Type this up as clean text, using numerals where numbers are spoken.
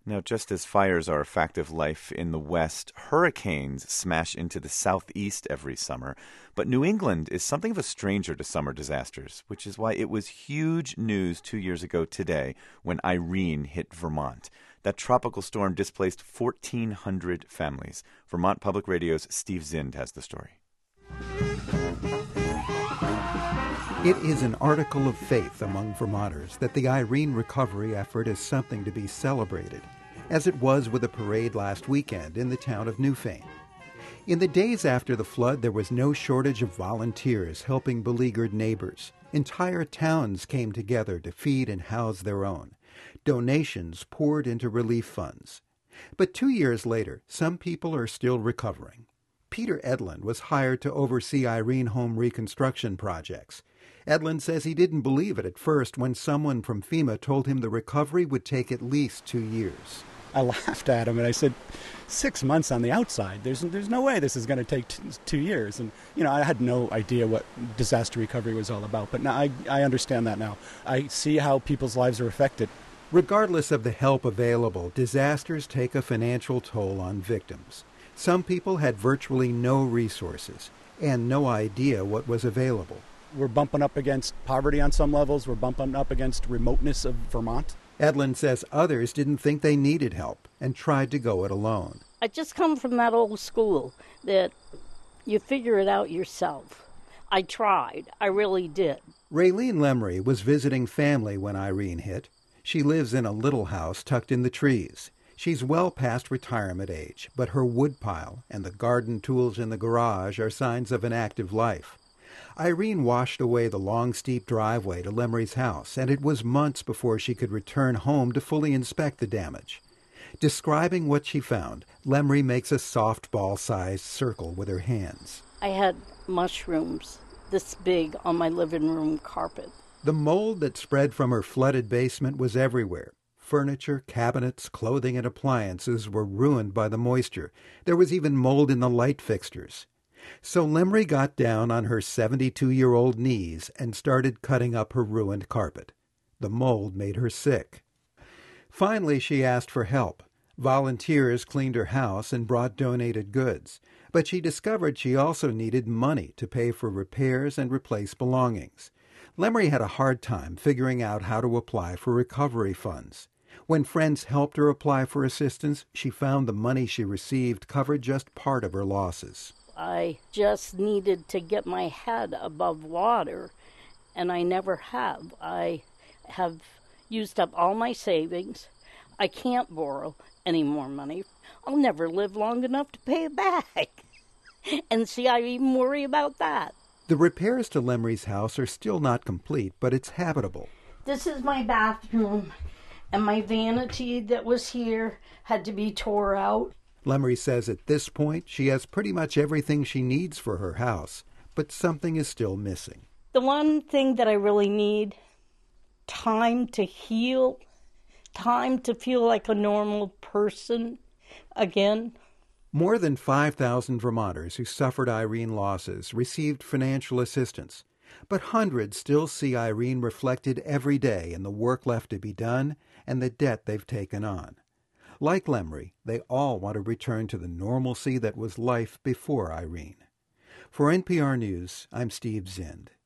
Now, just as fires are a fact of life in the West, hurricanes smash into the Southeast every summer. But New England is something of a stranger to summer disasters, which is why it was huge news 2 years ago today when Irene hit Vermont. That tropical storm displaced 1,400 families. Vermont Public Radio's Steve Zind has the story. It is an article of faith among Vermonters that the Irene recovery effort is something to be celebrated, as it was with a parade last weekend in the town of Newfane. In the days after the flood, there was no shortage of volunteers helping beleaguered neighbors. Entire towns came together to feed and house their own. Donations poured into relief funds. But 2 years later, some people are still recovering. Peter Edlund was hired to oversee Irene home reconstruction projects. Edlund says he didn't believe it at first when someone from FEMA told him the recovery would take at least 2 years. I laughed at him and I said, 6 months on the outside, there's no way this is going to take 2 years. And, I had no idea what disaster recovery was all about. But now I understand that now. I see how people's lives are affected. Regardless of the help available, disasters take a financial toll on victims. Some people had virtually no resources and no idea what was available. We're bumping up against poverty on some levels. We're bumping up against remoteness of Vermont. Edlund says others didn't think they needed help and tried to go it alone. I just come from that old school that you figure it out yourself. I tried. I really did. Raylene Lemry was visiting family when Irene hit. She lives in a little house tucked in the trees. She's well past retirement age, but her woodpile and the garden tools in the garage are signs of an active life. Irene washed away the long, steep driveway to Lemry's house, and it was months before she could return home to fully inspect the damage. Describing what she found, Lemry makes a softball-sized circle with her hands. I had mushrooms this big on my living room carpet. The mold that spread from her flooded basement was everywhere. Furniture, cabinets, clothing, and appliances were ruined by the moisture. There was even mold in the light fixtures. So Lemry got down on her 72-year-old knees and started cutting up her ruined carpet. The mold made her sick. Finally, she asked for help. Volunteers cleaned her house and brought donated goods. But she discovered she also needed money to pay for repairs and replace belongings. Lemry had a hard time figuring out how to apply for recovery funds. When friends helped her apply for assistance, she found the money she received covered just part of her losses. I just needed to get my head above water, and I never have. I have used up all my savings. I can't borrow any more money. I'll never live long enough to pay it back. And see, I even worry about that. The repairs to Lemry's house are still not complete, but it's habitable. This is my bathroom, and my vanity that was here had to be tore out. Lemry says at this point she has pretty much everything she needs for her house, but something is still missing. The one thing that I really need, time to heal, time to feel like a normal person again. More than 5,000 Vermonters who suffered Irene losses received financial assistance, but hundreds still see Irene reflected every day in the work left to be done and the debt they've taken on. Like Lemry, they all want to return to the normalcy that was life before Irene. For NPR News, I'm Steve Zind.